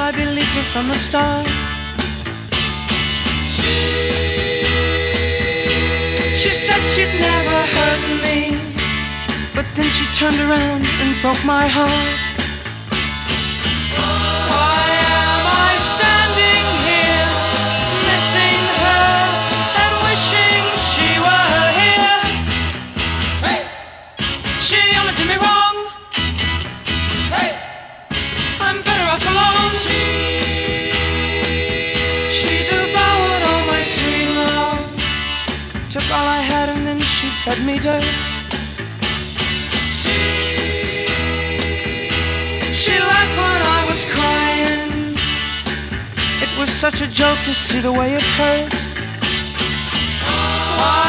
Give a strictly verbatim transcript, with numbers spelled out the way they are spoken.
I believed her from the start. She, she said she'd never hurt me, but then she turned around and broke my heart. Why am I standing here, missing her and wishing she were here? Hey! She only did me wrong. Hey! I'm better off alone. She, she devoured all my sweet love, took all I had and then she fed me dirt. She, she laughed when I was crying. It was such a joke to see the way it hurt. Why